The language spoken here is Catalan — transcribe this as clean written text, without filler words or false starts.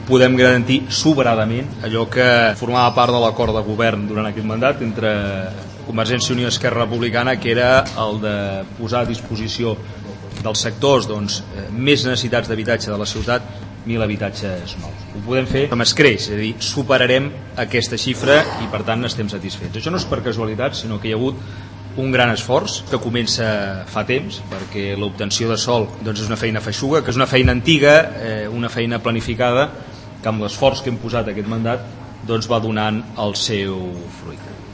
podem garantir sobradament allò que formava part de l'acord de govern durant aquest mandat entre Convergència i Unió i Esquerra Republicana, que era el de posar a disposició dels sectors més necessitats d'habitatge de la ciutat 1.000 habitatges nous. Ho podem fer amb escreix, és a dir, superarem aquesta xifra i per tant estem satisfets. Això no és per casualitat, sinó que hi ha hagut un gran esforç que comença fa temps, perquè l'obtenció de sòl és una feina feixuga, que és una feina antiga, una feina planificada, que amb l'esforç que hem posat aquest mandat va donant el seu fruit.